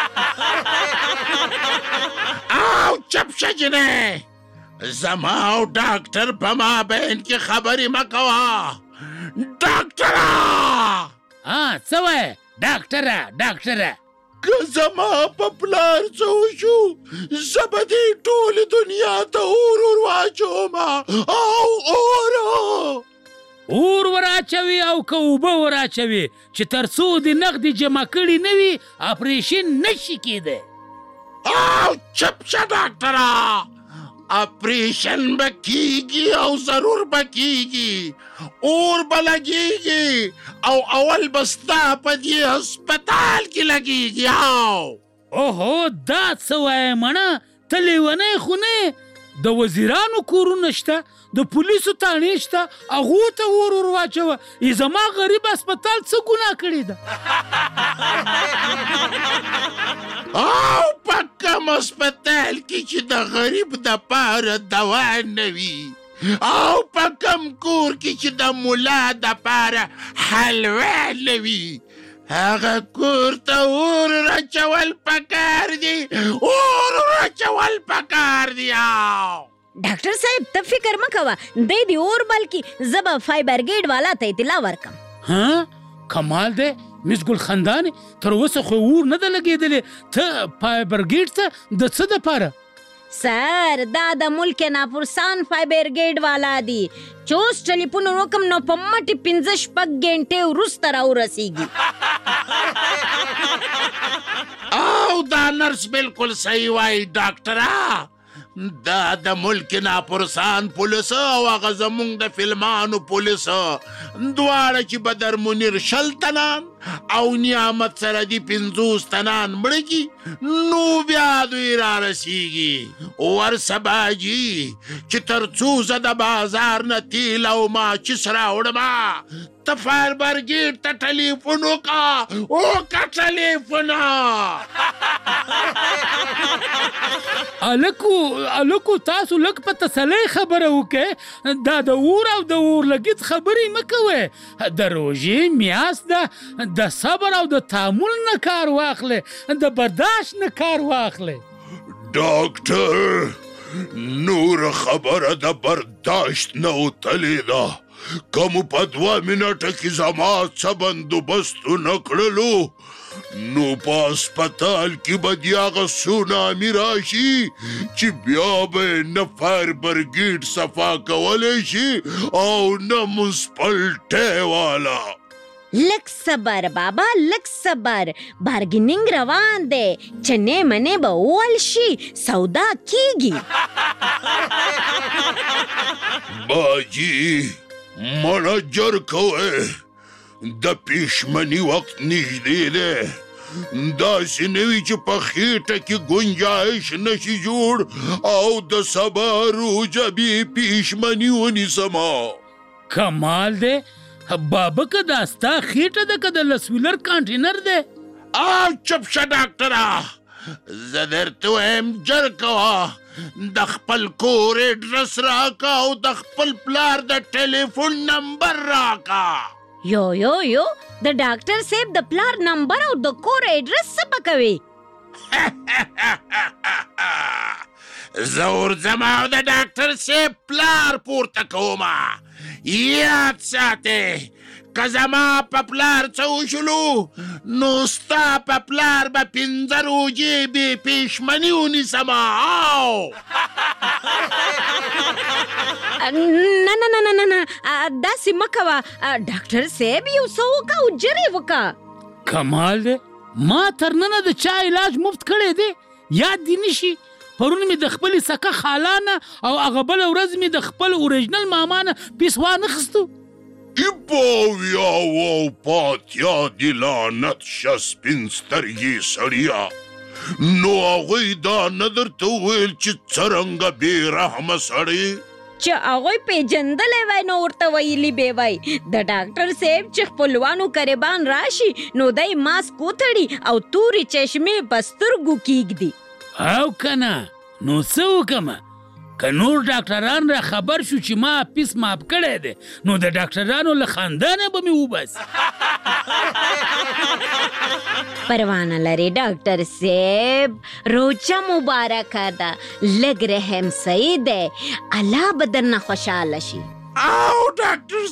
او چپ شه جنۍ، زما او ډاکټر په مابین کې خبرې مه کوه. ډاکټره څه وایې ډاکټره؟ که زما په پلار څه وشو زه به دې ټولې دنیا ته اور واچوم. او اور وراچوي او که اوبه وراچوي چې تر څو د نغدې جمع کړي نه وي اپریشن نشي کېدی. او چپ شه ډاکټره، اپریشن به کیږي او ضرور به کیږي، اور به لګیږي او اول به ستا په دې هسپتال کې لګیږي. اوهو دا څه وایې مړه، ته لیونی خو نه؟ د وزیرانو کورونه شته، د پولیسو تاڼې شته، هغو ته اور واچوه. زما غریب هسپتال څه ګناه کړې ده؟ او په کوم هسپتال کې چې د غریب دپاره دوا نه وي، او په کوم کور کې چې د ملا دپاره حلوا نه وي، هغه کور ته اور راچول پکار دي. ډاکټر صاحب ته فکر مه کوه، دی د اور بلکې زه به فایبر ګیډ والا ته اطلاع ورکم. کمال دی مس ګل خندانې، تر اوسه خو اور نه ده لګېدلې، ته فایبر ګیډ ته د څه دپاره؟ سر دا د ملک ناپرسان فایبر ګیډ والا دي چې اوس ټلیفون وکم نو په مټې 5-6 غنټې وروسته راورسېږي. او دا نرس بالکل صحیح وایي ډاکټره، دا د ملک ناپرسان پولیس او هغه زمونږ د فلمانو پولیس دواړه چې بدر منیر 100 تنان او نعمت سره دي 50 تنان مړه نو بیا دوی را رسیږي. ورسبا جي چې تر څو زه د بازار نه تیل او ماچس راوړم، ته فایبر ګیډ ته ټلیفون وکړه ټلیفون. الکو تاسو لږ په تسلۍ خبره وکړئ، دا د اور او د اورلګیت خبرې مه کوئ. د روژې میاشت ده، د صبر او د تحمل نه کار واخلئ، د برداشت نه کار واخلئ. ډاکټر نور خبره د برداشت نه وتلې ده. که مو په 2 منټه کې زما څه بندوبست ونه کړلو نو په هسپتال کې به د هغه سونامي راشي چې بیا به نه فایر برګیډ صفا کولی شي او نه منسپلټۍ والا. لږ صبر بابا، لږ صبر. بارګیننګ روان دی، چنې منې به وول شي، سودا کیږي. باجی مړه جر کوئ، د پیشمني وخت نږدې دی. داسې نه وي چې په خېټه کې ګنجایش نشي جوړ او د سبا روجه بې پیشمني ونیسمه. کمال دی بابا، که دا ستا خېټه ده که د لسویلر کانټینر دی؟ چپ شه ډاکټره، زه درته وایم جر کوه، د خپل کور اډرس راکه او د خپل پلار د ټلیفون نمبر راکه. یو د ډاکټر صاحب د پلار نمبر او د کور اډرس څه پکوي؟ زه ورځم او د ډاکټر صاحب پلار پورته کومه. یاد ساتئ، که زما په پلار څه وشلو نو ستا په پلار به 5 روجې بې پیشمني ونیسمه. نه داسې مه کوه ډاکټر صاحب، یو څه وکړه او جرې وکړه. کمال دی ما تر ننه د چا علاج مفت کړی دی، یاد دې نشي؟ پرون مې د خپلې سکه خالانه او هغه بله ورځ مې د خپل اوریجنل ماما نه پیس وانخیستو. ایباویا او پاتیا دې لعنت شه سپین سترګې سړیه. نو هغوی دا نه درته وویل چې څرنګه بې رحمه سړی؟ چې هغوی پیژندلی وای نو ورته ویلي به وای. د ډاکټر صاحب چې خپلوانو قریبان راشي نو دی ماسک وتړي او تورې چشمې په سترګو کیږدي. او کنه نو څه وکمه؟ که نور ډاکټران را خبر شو چې ما پیس ماپ کړی دی نو د ډاکټرانو له خاندانه به مې وباسي. پروانه لري ډاکټر صاحب، روجه مبارکه ده، لږ رحم صحیح دی، الله به درنه خوشحاله شي. او ډاکټر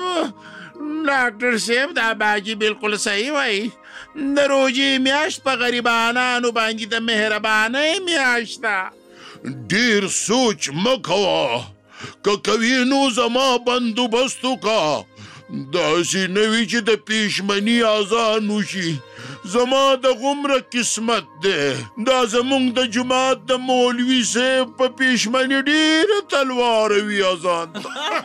صاحب دا باجي بالکل صحیح وایي. د روجې میاشت په غریبانانو باندې د مهربانۍ میاشت ده. ډیر سوچ مه کوه، که کوي نو زما بندوبست وکړه. داسې نه وي چې د پیشمني اذان وشي. زما د غومره قسمت دی، دا زموږ د جومات د مولوي صاحب په پیشمني ډېره تلواره وي اذان ته.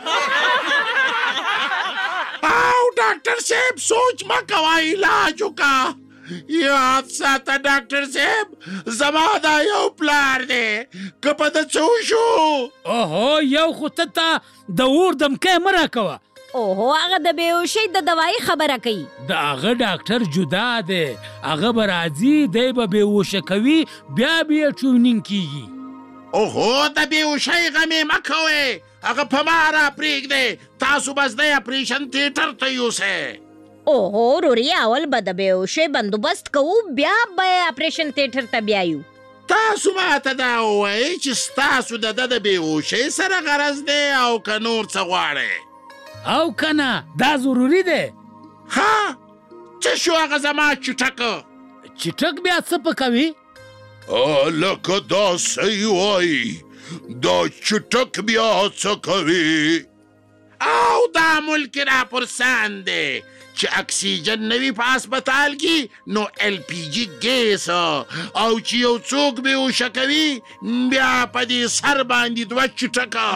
او ډاکټر صاحب سوچ مه کوه، علاج وکړه. یاد ساته ډاکټر صاحب، زما دا یو پلار دی، که په ده څه وشو اوهو یو خو ته د اور دمکی مه راکوه. اوهو هغه د بېهوشۍ د دوایي خبره کوي. د هغه ډاکټر جدا دی، هغه به راځي، دی به بېهوشه کوي، بیا بیا ټیونینګ کیږي. اوهو د بېهوشۍ غم یې مه کوئ، هغه په ما را پرېږدئ. تاسو بس دی اپریشن تیټر ته یوسئ. اوهو روري، اول به د بېهوشۍ بندوبست کوو، بیا به اپریشن تیټر ته بیایو. تاسو ماته دا ووایئ چې ستاسو د ده د بېهوشۍ سره غرض دی او که نور څه غواړئ؟ او کنه دا ضروري دی. ها څه شو هغه زما چټکه؟ چټک بیا څه پکوي؟ لکه دا صحیح وایي، دا چټک بیا څه کوي؟ او دا ملک را پرسان دی چې اکسیجن نوي په هسپتال کې نو LPG ګیس او چې یو څوک بېهوشه کوي بیا په دې سر باندې 2 چټکه.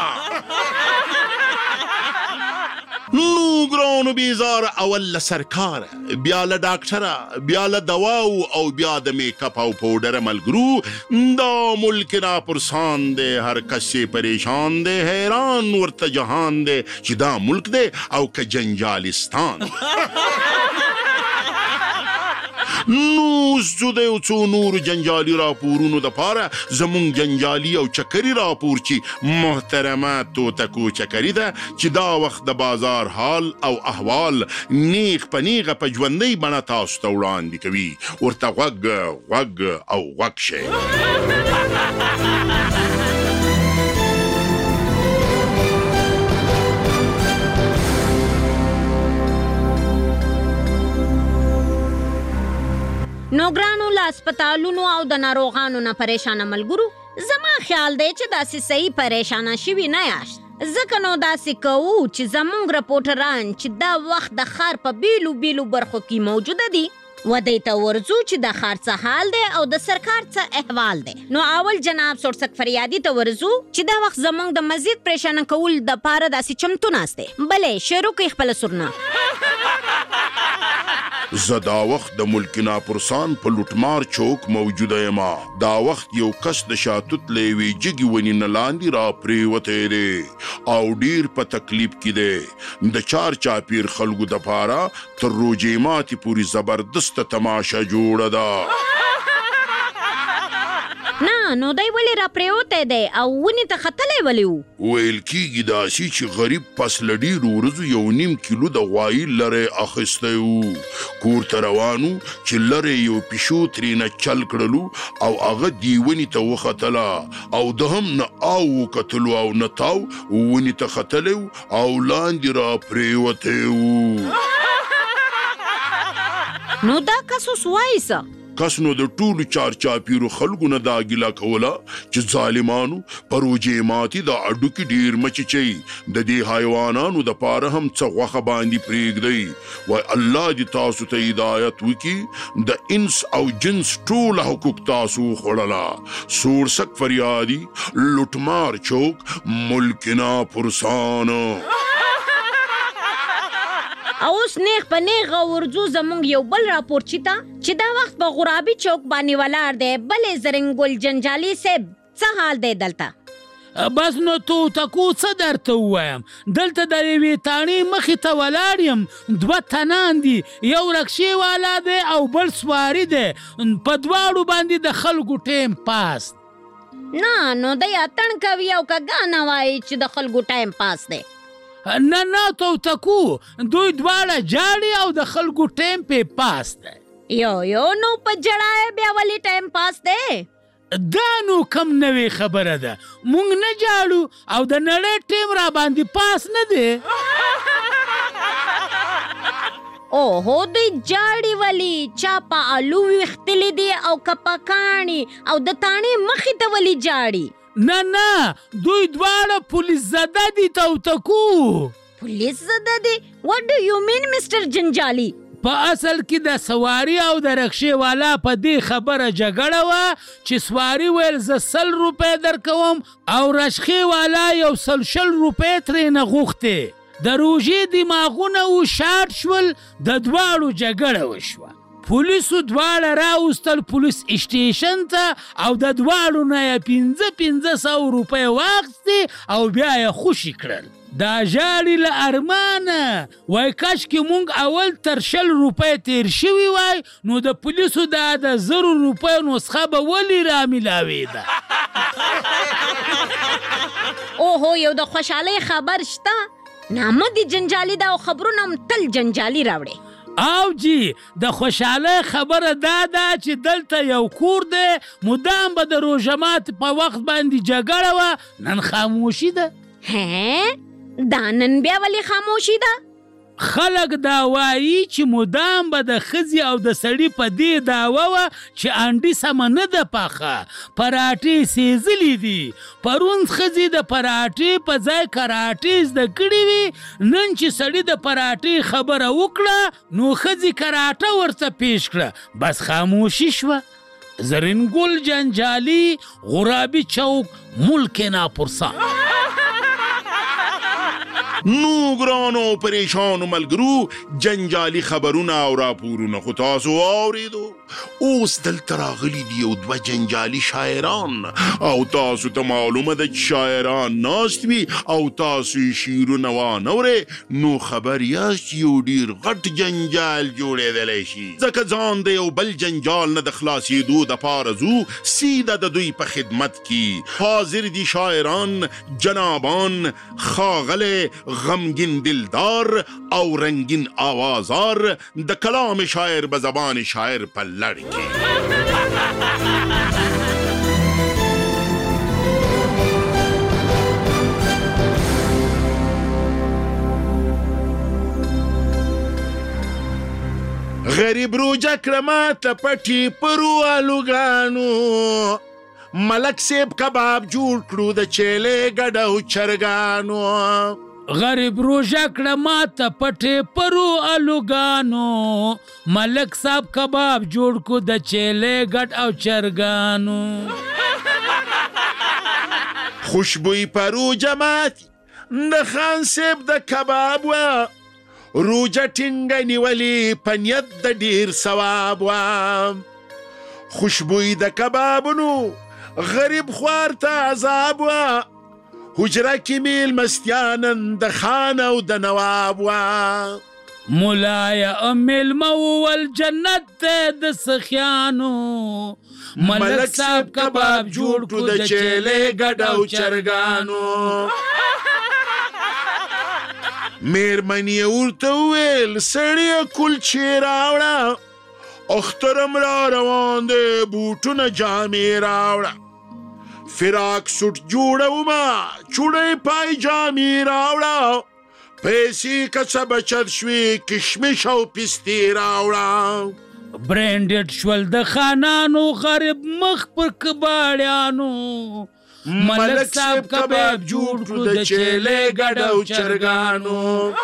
نو ګرانو بیزار، اول له سرکاره، بیا له ډاکټره، بیا له دواو او بیا د میک اپ او پاوډر ملګرو. دا ملک را پرسان دی، هر کس یې پریشان دی، حیران ورته جهان دی چې دا ملک دی او که جنجالستان. نو زه د یو څو نورو جنجالي راپورونو دپاره زمونږ جنجالي او چکري راپور چې محترمه توتکو چکري ده، چې دا وخت د بازار حال او احوال نیغ په نیغه په ژوندۍ بڼه تاسو ته وړاندې کوي. ورته غوږ او غوږ شئ. هسپتالونو او د ناروغانو نه پریشانه ملګرو زما خیال دی چې داسې صحیح پریشانه شوي نه یاست ځکه نو داسې کوو چې زمونږ رپورټران چې دا وخت د ښار په بیلو بیلو برخو کې موجوده دي ودی ته ورځو چې د ښار څه حال دی او د سرکار څه احوال دی نو اول جناب سورسک فریادي ته ورځو چې دا وخت زمونږ د مزید پریشانه کول د پاره داسې چمتو ناست دی بلې شروع کوي خپله سرنا زه دا وخت د ملک ناپرسان په لوټمار چوک موجوده یم دا وخت یو کس د شاتوت له یوې جګې ونې نه لاندې را پرېوتی دی او ډیر په تکلیف کې دی د چار چاپیر خلکو دپاره تر روژې ماتې پورې زبردسته تماشه جوړه ده نه نو دی ولې را پرېوتی دی او ونې ته ختلی ولې و ویل کېږي داسې چې غریب پس له ډېرو ورځو 1.5 کیلو د غوایي لری اخیستی و کور ته روانو چې لری یو پیشو ترېنه چل کړلو او هغه دې ونې ته وختله او د هم نه او وکتلو او نه تاو ونې ته ختلی او لاندې را پرېوتی و نو دا کس اوس وایي څه کس نو د ټولو چار چاپیرو خلکو نه دا ګیله کوله چې ظالمانو په روژې ماتې دا اډوکې ډېر مچچئ د دې حیوانانو دپاره هم څه غوښه باندې پرېږدئ وای الله دې تاسو ته هدایت وکړي د انس او جنس ټوله حقوق تاسو وخوړله سورسک فریادي لوټمار چوک ملک ناپرسان اوس نیغ په نیغه ورځو زمونږ یو بل راپورچي ته چې دا وخت په غرابي چوک باندې ولاړ دی بلې زرنګل جنجالي صاحب څه حال دی دلته بس نو توتکو څه درته ووایم دلته د یوې تاڼې مخې ته ولاړ یم 2 تنان دي یو رکشې والا دی او بل سواري دی په دواړو باندې د خلکو ټیم پاس نه نو دی اتڼ کوي او که ګانا وایي چې د خلکو ټایم پاس دی نه توتکو دوی دواړه جاړي او د خلکو ټیم پې پاس دی یو نو په جړای بیا ولې ټایم پاس دی دا نو کم نوې خبره ده مونږ نه جاړو او د نړۍ ټیم را باندې پاس نه دی اوهو دوی جاړي ولی چا په الو ویختلی دی او که په کاڼي او د تاڼې مخې ته ولی جاړي نه دوی دواړه پولیس زده دي توتکو پولیس زده دي what do you mean مستر جنجالي په اصل کې د سواري او د رکشې والا په دې خبره جګړه وه چې سواري ویل زه 100 روپۍ درکوم او رشخې والا یو 100 روپۍ ترېنه غوښتې د روژې دماغونه و شاټ شول د دواړو جګړه وشوه پولیسو دواړه راوستل پولیس اسټیشن ته او د دواړو نه یې 500 روپۍ واخیستې او بیا یې خوشي کړل دا ژاړي له ارمانه وای کاشکې مونږ اول تر 100 روپۍ تیر شوي وای نو د پولیسو دا د 100 روپۍ نسخه به ولې رامیلاوېده اوهو یو د خوشحالۍ خبر شته نامه دي جنجالي دا او خبرونه هم تل جنجالي راوړي او جی د خوشحاله خبره دا ده چې دلته یو کور دی مدام به د روژه ماتې په وخت باندې جګړه وه نن خاموشي ده دا نن بیا ولې خاموشي ده خلک دا وایي چې مدام به د ښځې او د سړي په دې دعوه وه چې انډي سمه نه ده پاخه پراټې سېزلي دي پرون ښځې د پراټې په ځای کراټې زده کړې وي نن چې سړي د پراټې خبره وکړه نو ښځې کراټه ورته پیش کړه بس خاموشي شوه زرنګل جنجالي غرابي چوک ملک ناپرسان نو ګرانو پریشانو ملګرو جنجالي خبرونه او راپورونه خو تاسو واورېدو اوس دلته راغلي دي یو 2 جنجالي شاعران او تاسو ته معلومه ده چې شاعران ناست وي او تاسو یې شعرونه وانورئ نو خبر یاست چې یو ډېر غټ جنجال جوړېدلی شي ځکه ځان د یو بل جنجال نه د خلاصېدو دپاره ځو سیده د دوی په خدمت کې حاضر دي شاعران جنابان ښاغلی غمگین دلدار او رنگین آوازار د کلام شاعر به زبان شاعر په لړ کې غریب روجه کړما ته پټي پرو الوګانو ملک سیب کباب جوړ کړو د چیلې ګډو چرګانو غریب روژه کړه ماته پټې پرو الوګانو ملک صاحب کباب جوړ کو د چیلې ګډ او چرګانو خوشبوئی پرو جماعت د خان سیب د کباب و روجه ټینګه نیولې په نیت د ډیر ثواب و خوشبوئی د کبابونو غریب خوار ته عذاب و حجره کې میل مستیانن د خان او د نواب و مولایا میلمه وول جنت ته د سخیانو ملک صاحب کباب جوړ کړو د چیلې ګډ او چرګانو میرمنې ورته وویل سړیه کلچې راوړه اخترم را روان دی بوټونه جامې راوړه فراق سوټ جوړوما چوړې پای جامې راوړه پیسې که بچت شوې کشمش او پستې راوړه برینډډ شول د خانانو غریب مخ پر کباړیانو ملک صاحب کباب جوړ کړو د چیلې ګډ او چرګانو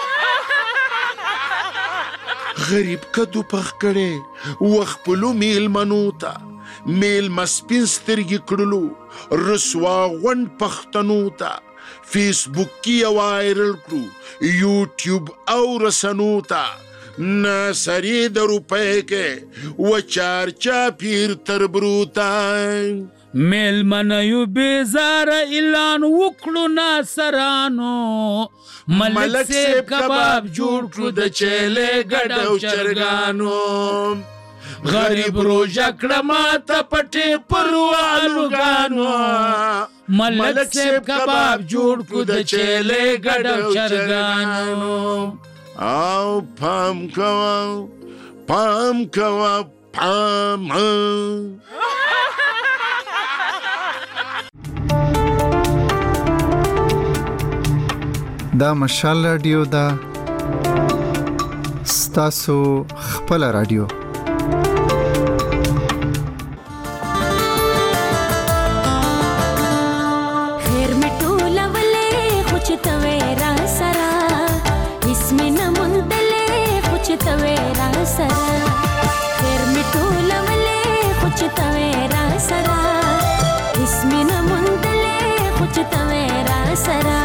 غریب کدو پخ کړي وخپلو میلمنو ته میلمه سپین سترګې کړلو رسوا غونډ پښتنو ته فیسبوک کې وایرل کړو یوټیوب او رسنو ته ناسری د روپۍ کې وچارچا پیر تر بروتا میلمنیو بیزاره اعلان وکړو ناصرانو ملک صاحب کباب جوړ کړو د چیلې ګډ او چرګانو غریب روژه کړه ماته پټې پرو الوګانو ملک صاحب کباب جوړ کړو د چیلې ګډ او چرګانو او پام کوا پام دا مشال رادیو دا ستاسو خپل رادیو خیر مټوله ولې خوش تویرا سرا اسمه نمندلې خوش تویرا سرا خیر مټوله ولې خوش تویرا سرا اسمه نمندلې خوش تویرا سرا